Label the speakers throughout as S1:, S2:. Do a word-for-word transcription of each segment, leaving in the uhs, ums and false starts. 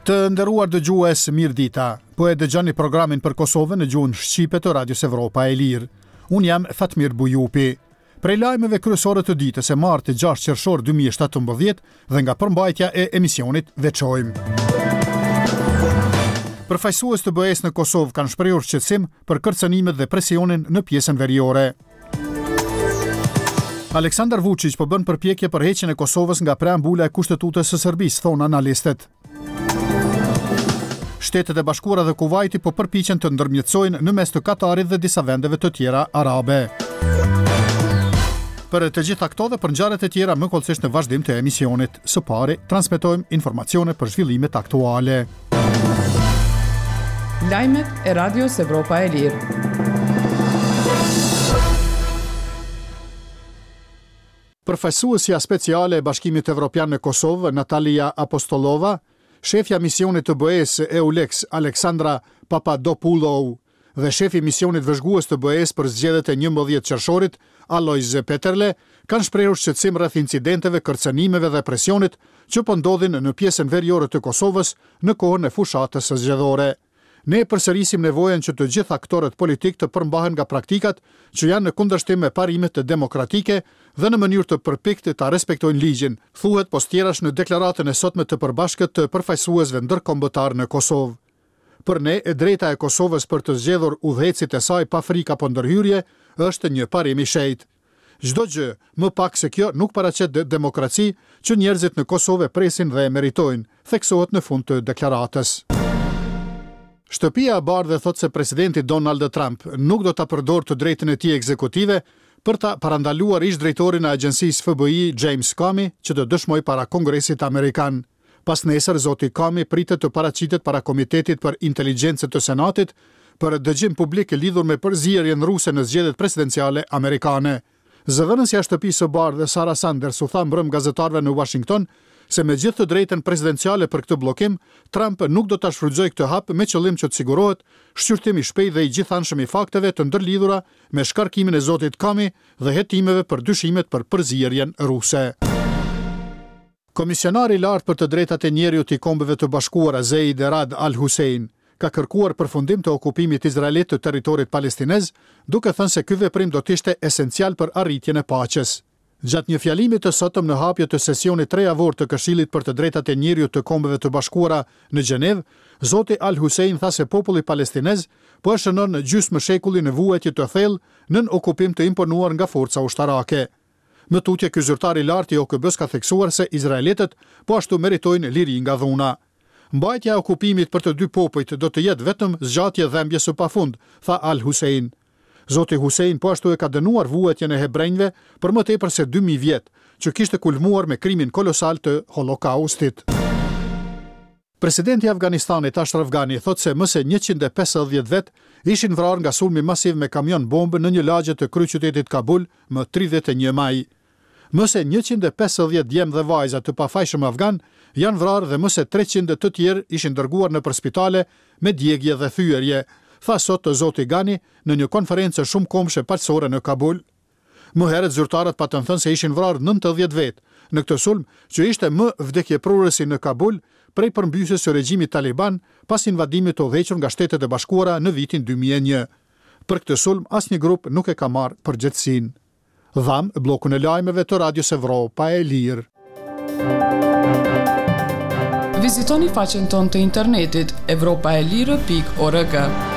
S1: Të nderuar dëgjues, mirë dita. Po e dëgjoni programin për Kosovën në gjuhën shqipe të Radios Evropa e Lirë. Unë jam Fatmir Bujupi. Prej lajmeve kryesore të ditës e martë gjashtë qershor dy mijë e shtatëmbëdhjetë dhe nga përmbajtja e emisionit veçojmë. Përfaqësues të B E S në Kosovë kanë shprehur shqetësim për kërcënimet dhe presionin në pjesën veriore. Aleksandar Vučić po bën përpjekje për heqjen e Kosovës nga preambula e Kushtetutës së Serbisë, thonë analistët. Shtetet e Bashkuara dhe Kuvajti po përpiqen të ndërmjetësojnë në mes të Katarit dhe disa vendeve të tjera arabe. Për të gjitha këto dhe për ngjarjet e tjera më kollësisht në vazhdim të emisionit. Së pari, transmetojmë informacione për zhvillimet aktuale.
S2: Lajmet e Radios Evropa e Lirë.
S1: Përfaqësuesja speciale e Bashkimit Evropian në Kosovë, Natalia Apostolova, shefja misionit të B E S EULEX Aleksandra Papadopoulou dhe shefi misionit vëzhgues të B E S për zgjedhjet e njëmbëdhjetë qershorit, Alojz Peterle, kanë shprehur shqetësim rreth incidenteve, kërcënimeve dhe presionit që po ndodhin në pjesën veriore të Kosovës në kohën e fushatës së zgjedhore. Ne përsërisim nevojën që të gjithë aktorët politik të përmbahen nga praktikat që janë në kundërshtim me parimet demokratike dhe në mënyrë të përpikt ta respektojnë ligjin, thuhet postjerash në deklaratën e sotme të përbashkët të përfaqësuesve ndërkombëtar në Kosovë. Për ne, e drejta e Kosovës për të zgjedhur udhëhecit e saj pa frikë apo ndërhyrje është një parim i shejtë. Çdo gjë më pak se kjo nuk paraqet demokraci që njerëzit në Kosovë presin dhe e meritojnë, theksohet në fund të deklaratës. Shtëpia e Bardhë thotë se presidenti Donald Trump nuk do ta përdorë të drejtën e tij ekzekutive për ta parandaluar ish drejtorin e agjencisë F B I James Comey që të dëshmojë para Kongresit Amerikan. Pas nesër, zoti Comey pritet të paraqitet para Komitetit për Inteligjencë të Senatit për dëgjim publik lidhur me përzierjen ruse në zgjedhjet presidenciale amerikane. Zëvendësja e shtëpisë së Bardhë, Sarah Sanders, u tha mbrëm gazetarëve në Washington se me gjithë të drejtën presidenciale për këtë bllokim, Trump nuk do ta shfrytëzojë këtë hap me qëllim që të sigurohet shqyrtim i shpejtë dhe i gjithanshëm i fakteve të ndërlidhura me shkarkimin e zotit Comey dhe hetimeve për dyshimet për përzierjen ruse. Komisionari i lartë për të drejtat e njerëzit i Kombeve të Bashkuara, Zeid Rad Al Hussein, ka kërkuar përfundim të okupimit izraelit të territorit palestinez, duke thënë se ky veprim do të ishte esencial për arritjen e paqes. Gjatë një fjalimi të sotëm në hapje të sesionit tre javor të Këshillit për të drejtat e njerëzit të Kombeve të Bashkuara në Gjenevë, zoti Al Hussein tha se populli palestinez po e shënon në gjysmë shekulli në vuajtje të thellë nën okupim të imponuar nga forca ushtarake. Më tutje, ky zyrtar i lartë i O K B-s ka theksuar se izraelitët po ashtu meritojnë liri nga dhuna. Mbajtja e okupimit për të dy popujt do të jetë vetëm zgjatje dhembje së pafund, tha Al Hussein. Zoti Hussein po ashtu e ka dënuar vuajtjen e hebrejve për më tepër se dy mijë vjet, që kishte kulmuar me krimin kolosal të Holokaustit. Presidenti i Afganistanit Ashraf Ghani thotë se më se njëqind e pesëdhjetë vet ishin vrarë nga sulmi masiv me kamion bombë në një lagje të kryeqytetit Kabul më tridhjetë e një maj. Më se njëqind e pesëdhjetë djemë dhe vajza të pafajshëm afgan janë vrarë dhe më se treqind të tjerë ishin dërguar nëpër spitale me djegje dhe thyerje, tha sot të zoti Ghani në një konferencë shumë kombëshe paqësore në Kabul. Më herët zyrtarët patën thënë se ishin vrarë nëntëdhjetë vet në këtë sulm që ishte më vdekjeprurësi në Kabul prej përmbysjes së regjimit taliban pas invadimit të udhëhequr nga Shtetet e Bashkuara në vitin dy mijë e një. Për këtë sulm asnjë grup nuk e ka marrë përgjegjësinë. Dham bllokun e lajmeve të Radios Evropa e Lirë.
S2: Vizitoni faqen tonë të internetit evropaelire pikë org.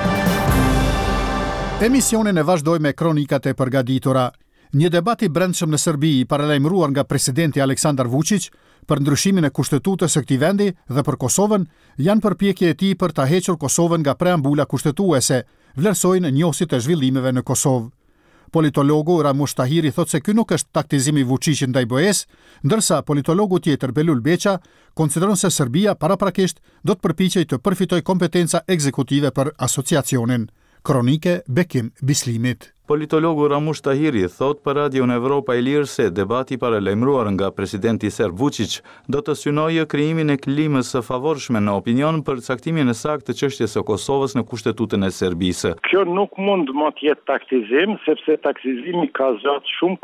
S1: Emisionin e vazhdoj me kronikat e përgatitura. Një debat i brendshëm në Serbi i paralajmëruar nga presidenti Aleksandar Vučić për ndryshimin e kushtetutës së këtij vendi dhe për Kosovën janë përpjekje e tij për ta hequr Kosovën nga preambula kushtetuese, vlerësojnë njohësit e zhvillimeve në Kosovë. Politologu Ramush Tahiri thotë se ky nuk është taktizim i Vučićit ndaj B E S, ndërsa politologu tjetër Belul Beqa konsideron se Serbia paraprakisht do të përpiqej të përfitojë kompetenca ekzekutive për asociacionin. Kronike Bekim Bislimit.
S3: Politologu Ramush Tahiri thot për Radion Evropa e Lirë se debati paralajmëruar nga presidenti serb Vučić do të synojë krijimin e klimës së favorshme në opinion për caktimin e saktë të çështjes së Kosovës në kushtetutën e Serbisë.
S4: Kjo nuk mund më të jetë taktizim, sepse taktizimi ka zgjatur shumë kohë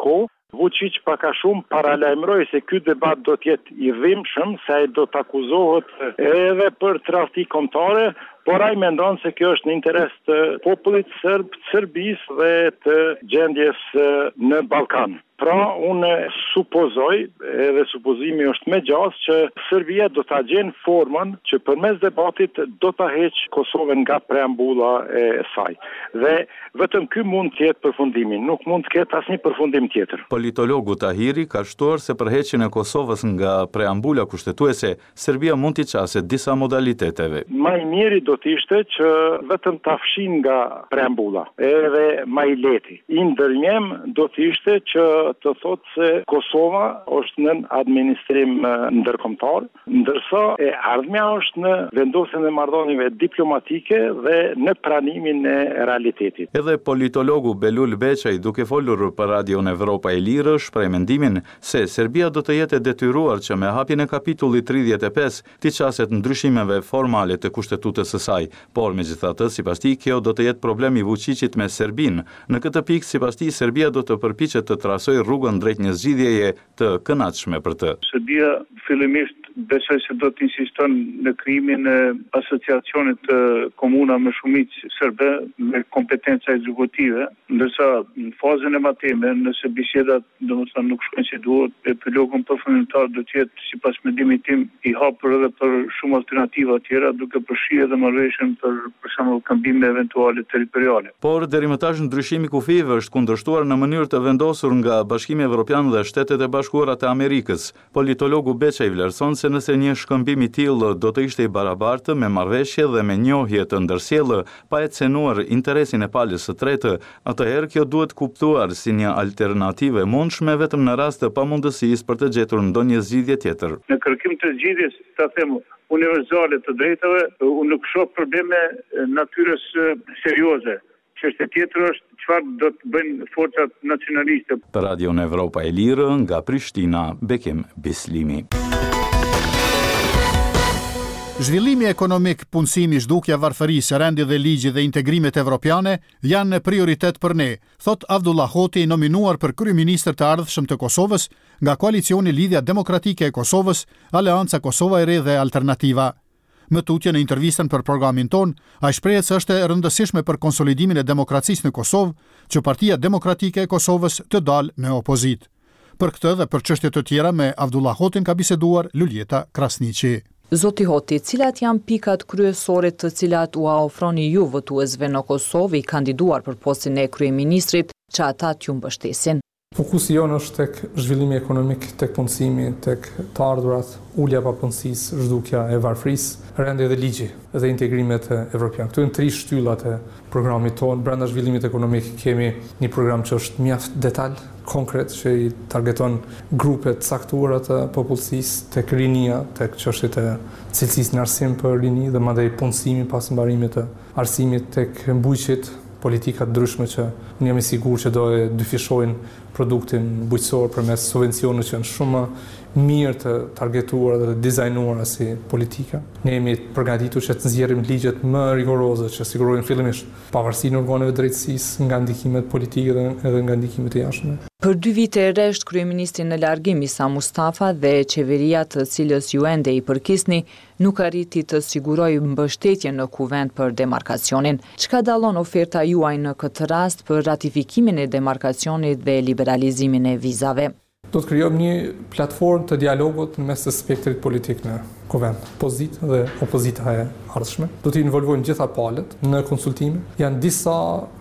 S4: Vučić pak a shumë paralajmëroi se ky debat do të jetë i dhimbshëm, se ai do të akuzohet edhe për tradhti kombëtare, por ai mendon se kjo është në interes të popullit serb, të Serbisë dhe të gjendjes në Ballkan. Pra, unë supozoj, edhe supozimi është me gjas, që Serbia do të gjenë formën që përmes debatit do të heqë Kosovën nga preambulla e saj. Dhe vetëm ky mund të jetë përfundimi, nuk mund të ketë asnjë përfundim tjetër.
S3: Politologu Tahiri ka shtuar se për heqjen e Kosovës nga preambula kushtetuese, Serbia mund t'i çasë disa modaliteteve.
S4: Më i miri do të ishte që vetëm ta fshin nga preambula, edhe më i lehti. I ndërmjem do të ishte që të thotë se Kosova është në administrim ndërkombëtar, ndërsa e ardhmja është në vendosjen e marrëdhënieve diplomatike dhe në pranimin e realitetit.
S3: Edhe politologu Belul Beçaj, duke folur për Radion Evropa e Lirë, shpreh mendimin se Serbia do të jetë e detyruar që me hapjen e kapitullit tridhjetë e pesë t'i çaset ndryshimeve formale të kushtetutës së saj, por megjithatë, sipas tij, kjo do të jetë problem i Vučićit me Serbinë. Në këtë pikë, sipas tij, Serbia do të përpiqet të trasojë rrugën drejt një zgjidhjeje të kënaqshme për të.
S5: Serbia fillimisht besoj se do të insiston në krijimin e asociacionit të komuna me shumicë serbe me kompetenca ekzekutive, ndërsa në fazën e mateme, nëse bisedat domethënë nuk shkojnë si duhet, epilogun përfundimtar do të jetë sipas mendimit tim i hapur edhe për shumë alternativa tjera, duke përfshirë edhe marrëveshjen për për shembull këmbime eventuale territoriale.
S3: Por deri më tash ndryshimi kufive është kundërshtuar në mënyrë të vendosur nga Bashkimi Evropian dhe Shtetet e Bashkuara të Amerikës. Politologu Beçaj vlerëson se nëse një shkëmbim i tillë do të ishte i barabartë me marrëveshje dhe me njohje të ndërsjellë pa e cenuar interesin e palës së tretë, atëherë kjo duhet kuptuar si një alternativë e mundshme vetëm në rast të pamundësisë për të gjetur ndonjë zgjidhje tjetër.
S5: Në kërkim të zgjidhjes, ta them, universale të drejtave, unë nuk shoh probleme natyrës serioze. Çështja tjetër është çfarë do të bëjnë forcat nacionaliste.
S3: Për Radion Evropa e Lirë, nga Prishtina, Bekim Bislimi.
S1: Zhvillimi ekonomik, punësimi, zhdukja varfërisë, rendi dhe ligji dhe integrimet evropiane janë prioritet për ne, thot Avdullah Hoti, nominuar për kryeministër të ardhshëm të Kosovës nga koalicioni Lidhja Demokratike e Kosovës, Aleanca Kosova e Re dhe Alternativa. Më tutje në intervistën për programin ton, ai shprehet se është e rëndësishme për konsolidimin e demokracisë në Kosovë që Partia Demokratike e Kosovës të dalë në opozit. Për këtë dhe për çështje të tjera me Avdullah Hotin ka biseduar Luljeta Krasniqi.
S6: Zoti Hoti, cilat janë pikat kryesore të cilat u ofroni ju votuesve në Kosovë i kandiduar për postin e kryeministrit që ata t'ju mbështesin?
S7: Fokusi jonë është tek zhvillimi ekonomik, tek punësimi, tek të ardhurat, ulja pa punësisë, zhdukja e varfërisë, rendi dhe ligji dhe integrimet evropian. Këto janë tri shtyllat e programit tonë. Brenda zhvillimit ekonomik kemi një program që është mjaft detaj, konkret, që i targeton grupe të caktuara të popullsisë, tek rinia, tek çështjet e cilësisë në arsim për rini dhe madje punësimi pas mbarimit të arsimit, tek mbuqjet politika të ndryshme që unë jam i sigurt që do e dyfishojnë produktin bujqësor përmes subvencioneve që janë shumë mirë të targetuara dhe të dizajnuara si politika. Ne jemi të përgatitur që të nxjerrim ligjet më rigoroze që sigurojnë fillimisht pavarësinë e organeve drejtësisë nga ndikimet politike dhe edhe nga ndikimet e jashtme.
S6: Për dy vite e rresht, kryeministri në largim Isa Mustafa dhe qeveria të cilës ju ende i përkisni nuk arriti të sigurojë mbështetje në kuvend për demarkacionin. Çka dallon oferta juaj në këtë rast për ratifikimin e demarkacionit dhe liberalizimin e vizave?
S7: Do të krijojmë një platformë të dialogut në mes të spektrit politik në kuvend, pozitë dhe opozita e ardhshme. Do të involvojmë gjitha palët në konsultime. Janë disa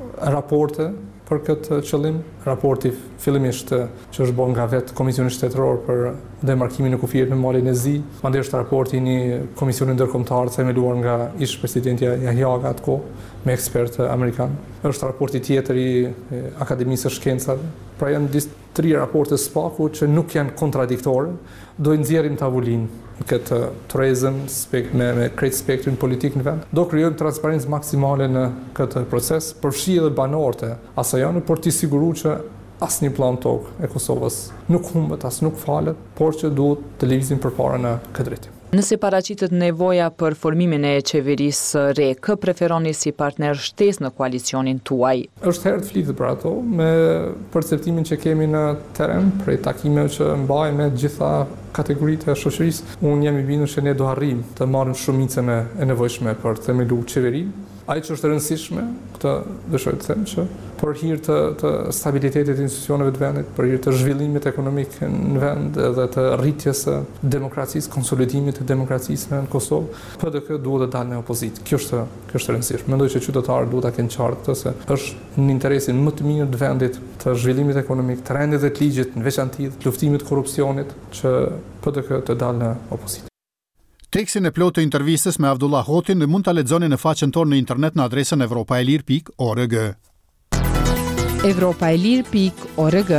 S7: raporte për këtë qëllim, raporti fillimisht që është bërë nga vetë Komisioni Shtetëror për demarkimin e kufirit me malin e Zi, mandej është raporti një komisioni ndërkombëtar themeluar nga ish presidenti Yahya atko me ekspertë amerikan. Është raporti tjetër i Akademisë së Shkencave. Pra janë disë tri raporte spaku që nuk janë kontradiktore, do i nxjerrim tavulinë në këtë turizëm me, me krejt spektrin politik në vend. Do krijojmë transparencë maksimale në këtë proces, përfshi edhe banorët e asaj, por t'i siguru që asnjë plan tokë e Kosovës nuk humbet, as nuk falet, por që duhet të lëvizim përpara në këtë drejtim.
S6: Nëse paraqitet nevoja për formimin e qeverisë së re, kë preferoni si partner shtesë në koalicionin tuaj?
S7: Është herë të flitet për ato, me perceptimin që kemi në terren, prej takimeve që mbaj me gjitha kategoritë e shoqërisë, unë jam i bindur se ne do arrijmë të marrim shumicën e nevojshme për të themeluar qeverinë. Ajo që është e rëndësishme, këtë dëshoj të them që për hir të, të stabilitetit të institucioneve të vendit, për hir të zhvillimit ekonomik në vend edhe të rritjes së demokracisë, konsolidimit të demokracisë në Kosovë, P D K duhet të dalë në opozitë. Kjo është kjo është e rëndësishme. Mendoj që qytetarët duhet ta kenë qartë këtë se është në interesin më të mirë të vendit, të zhvillimit ekonomik, të rendit dhe të ligjit, në veçantë të luftimit të korrupsionit, që P D K të dalë në opozitë.
S1: Tekstin e plotë të intervistës me Abdullah Hotin mund ta lexoni në faqen tonë në internet në adresën evropaelir pikë org.
S8: evropaelir pikë org.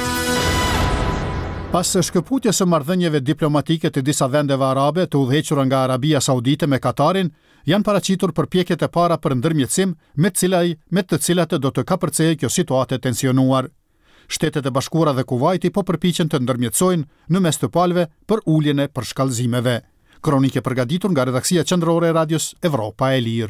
S1: Pas shkëputjes së marrëdhënieve diplomatike të disa vendeve arabe të udhëhequra nga Arabia Saudite me Katarin, janë paraqitur përpjekjet e para për ndërmjetësim me të cilat me të cilat do të kapërcejë kjo situatë e tensionuar. Shtetet e Bashkuara dhe Kuvajti po përpiqen të ndërmjetësojnë në mes të palëve për uljen e përshkallëzimeve. Kronike përgatitur nga redaksia qendrore e radios Evropa e Lirë.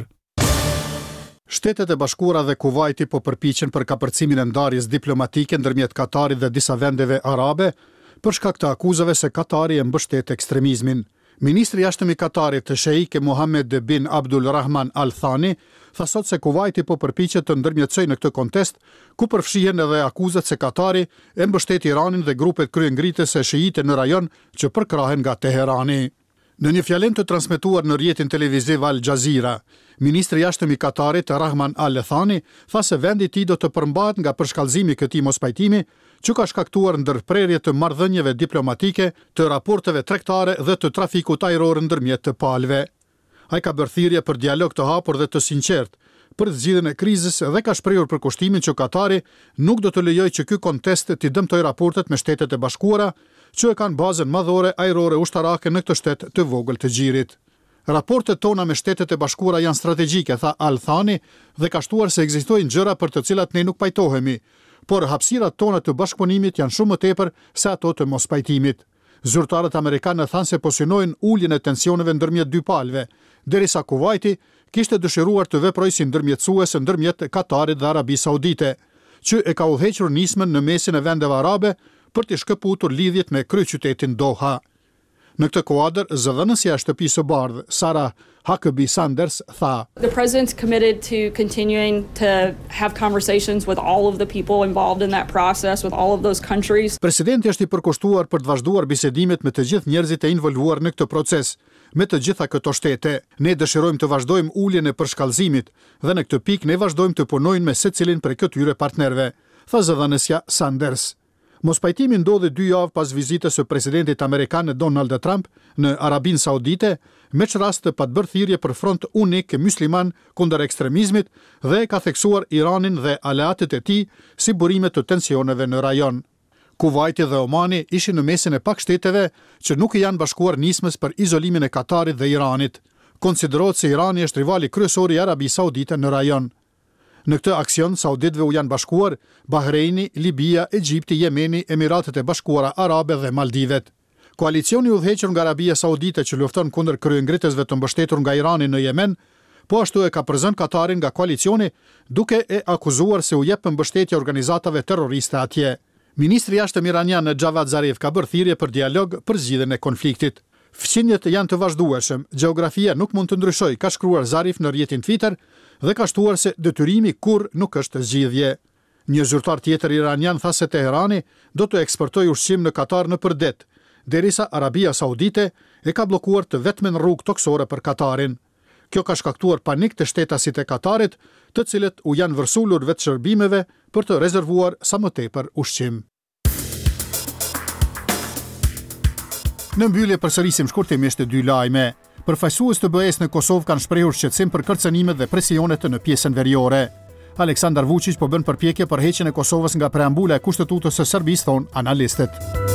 S1: Shtetet e Bashkuara dhe Kuvajti po përpiqen për kapërcimin e ndarjes diplomatike ndërmjet Katarit dhe disa vendeve arabe për shkak të akuzave se Katari e mbështet ekstremizmin. Ministri i jashtëm i Katarit, Sheikh Mohammed bin Abdul Rahman Al Thani, tha sot se Kuvajti po përpiqet të ndërmjetësojë në këtë kontekst, ku përfshihen edhe akuzat se Katari e mbështet Iranin dhe grupet kryengritëse shiite në rajon që përkrahen nga Teherani. Në një fjalën të transmetuar në rrjetin televiziv Al Jazeera, ministri i jashtëm i Katarit, Rahman Al Thani, tha se vendi i tij do të përmbahet nga përshkallëzimi i këtij mospajtimi, që ka shkaktuar ndërprerje të marrëdhënieve diplomatike, të raporteve tregtare dhe të trafikut ajror ndërmjet të palëve. Ai ka bërë thirrje për dialog të hapur dhe të sinqertë për zgjidhjen e krizës dhe ka shprehur përkushtimin që Katari nuk do të lejojë që ky kontest të dëmtojë raportet me Shtetet e Bashkuara, që e kanë bazën madhore ajrore ushtarake në këtë shtet të vogël të gjirit. Raportet tona me Shtetet e Bashkuara janë strategjike, tha Al Thani, dhe ka shtuar se ekzistojnë gjëra për të cilat ne nuk pajtohemi, por hapësirat tona të bashkëpunimit janë shumë më tepër se ato të mospajtimit. Zyrtarët amerikanë thanë se po synojnë uljen e tensioneve ndërmjet dy palëve, derisa Kuvajti kishte dëshiruar të veprojë si ndërmjetësues ndërmjet Katarit dhe Arabisë Saudite, që e ka udhëhequr nismën në mesin e vendeve arabe për të shkëputur lidhjet me kryeqytetin Doha. Në këtë kuadër, zëdhënësja e Shtëpisë së Bardhë, Sarah Huckabee Sanders, tha:
S9: The president's committed to continuing to have conversations with all of the people involved in that process, with all of those countries.
S1: Presidenti është i përkushtuar për të vazhduar bisedimet me të gjithë njerëzit e involvuar në këtë proces, me të gjitha këto shtete. Ne dëshirojmë të vazhdojmë uljen e përshkallëzimit dhe në këtë pikë ne vazhdojmë të punojmë me secilin prej këtyre partnerëve, tha zëdhënësja Sanders. Mospajtimi ndodhi dy javë pas vizitës së presidentit amerikan Donald Trump në Arabinë Saudite, me rast të patbërë thirrje për front unik musliman kundër ekstremizmit dhe ka theksuar Iranin dhe aleatët e tij si burime të tensioneve në rajon. Kuvajti dhe Omani ishin në mesin e pak shteteve që nuk i janë bashkuar nismës për izolimin e Katarit dhe Iranit. Konsiderohet se Irani është rivali kryesor i Arabisë Saudite në rajon. Në këtë aksion, sauditëve u janë bashkuar Bahreini, Libia, Egjipti, Jemeni, Emiratet e Bashkuara Arabe dhe Maldivet. Koalicioni udhëhequr nga Arabia Saudite që lufton kundër kryengritësve të mbështetur nga Irani në Yemen, po ashtu e ka përzën Katarin nga koalicioni, duke e akuzuar se u jep mbështetje organizatave terroriste atje. Ministri i jashtëm iranian Javad Zarif ka bërë thirrje për dialog për zgjidhjen e konfliktit. Fqinjet janë të vazhdueshëm, gjeografia nuk mund të ndryshojë, ka shkruar Zarif në rrjetin Twitter dhe ka shtuar se detyrimi kurrë nuk është zgjidhje. Një zyrtar tjetër iranian tha se Teherani do të eksportojë ushqim në Katar në përdet, derisa Arabia Saudite e ka bllokuar të vetmen rrugë toksore për Katarin. Kjo ka shkaktuar panik të shtetasit e Katarit, të cilët u janë vërsulur vetë shërbimeve për të rezervuar sa më tepër ushqim. Në mbyllje përsërisim shkurtimisht dy lajme. Përfaqësues të B E S në Kosovë kanë shprehur shqetësim për kërcënimet dhe presionet në pjesën veriore. Aleksandar Vučić po bën përpjekje për heqjen e Kosovës nga preambula e kushtetutës së Serbisë, thon analistët.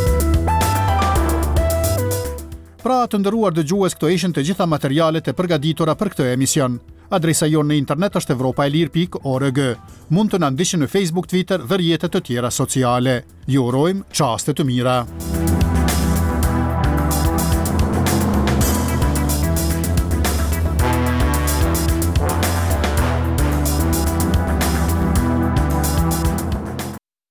S1: Pra të nderuar dëgjues, këto ishin të gjitha materialet e përgatitura për këtë emision. Adresa jonë në internet është evropaelir pikë org. Mund të na ndiqni në Facebook, Twitter dhe rrjetet të tjera sociale. Ju urojmë çaste të mira.